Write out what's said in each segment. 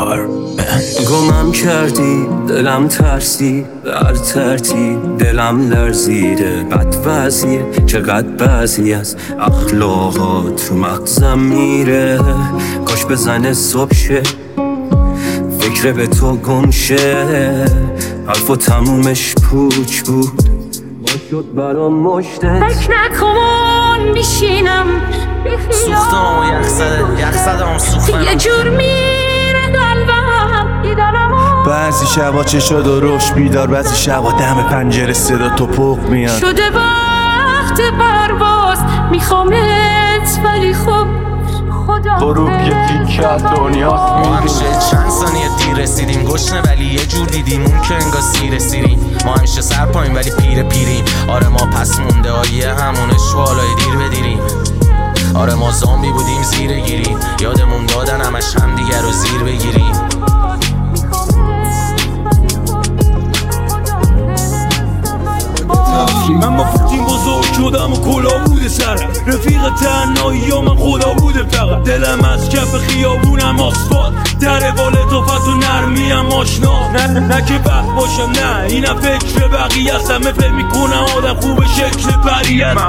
گمم کردی دلم ترسی هر ترتیب دلم لرزیده بد وضعیه چقدر بعضی از اخلاقات رو مغزم میره کاش بزنه صبح شه فکر به تو گم شه حرف و تمومش پوچ بود با شد برام مشته فکر نکن میشینم سوختم و یخ زدم سوختم یه جور میره قلبم دیدنمو بعضی شبا چشا درشت بیدار بعضی شبا دم پنجره صدا توپق میاد شده وقت پرواز میخوامت ولی خب خدا غروب یه تیکه از دنیاست ما همیشه چند ثانیه دیر رسیدیم گشنه ولی یه جور دیدیم اون که انگار سیر سیریم ما همیشه سر پایین ولی پیریم آره ما پس مونده آیه همونه شوالای دیر بدیریم آره ما زامبی بودیم زیر گیری یادمون دادن همش هم دیگر رو زیر بگیریم من با پوتین بزرگ شدم و کلا بوده سرم رفیق تنهایی یا من خدا بوده فقط دلم از کف خیابونم آسفالت در والتافت و نرمیم آشنا نه که بد باشم نه اینم فکر بقیه است همه فکر میکنم آدم خوب شکل پریه من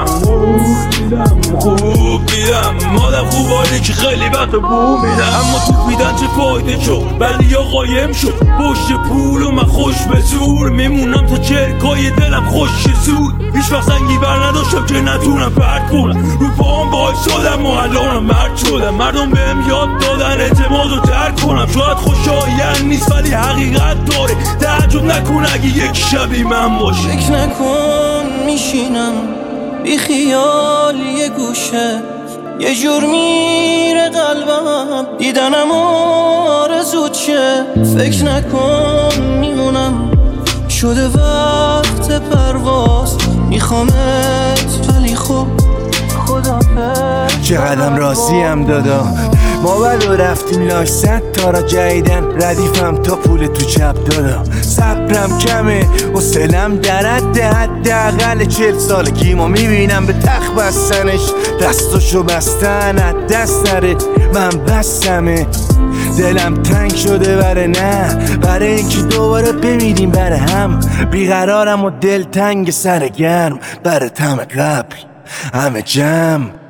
خوب میدم آدم خوب آلی که خیلی وقت بو میدم اما تو میدن چه فایده شد ولی یا قایم شد پشت پول و من خوش به زور میمونم تا چرکای دلم خوش زود هیچ وقت سنگی بر نداشتم که نتونم پرد کنم رو پاهم باعث شدم و الانم مرد شدم مردم بهم یاد دادن اعتماد رو درک کنم شاید خوشایند نیست ولی حقیقت داره تعجب نکن اگه یک شبی من باشه فکر نکن میشینم بی خیال یه گوشه یه جور میره قلبم دیدنم آرزو چه فکر نکن میمونم شده وقت پرواز میخوامت ولی خب خدافظ چقدرم راضیم دادا ما ولو رفتیم لاش 100 تا را جدیدن ردیفم تا پول تو چپ دادا صبرم کمه حوصله‌ام در حداقل 40 سالگی ما میبینم به تخت بستنش دستاشو بستن از دست نره من بستمه دلم تنگ شده بره نه برای اینکه دوباره بمیریم بره هم بیقرارم و دل تنگ سر گرم بره تم قبل همه جمع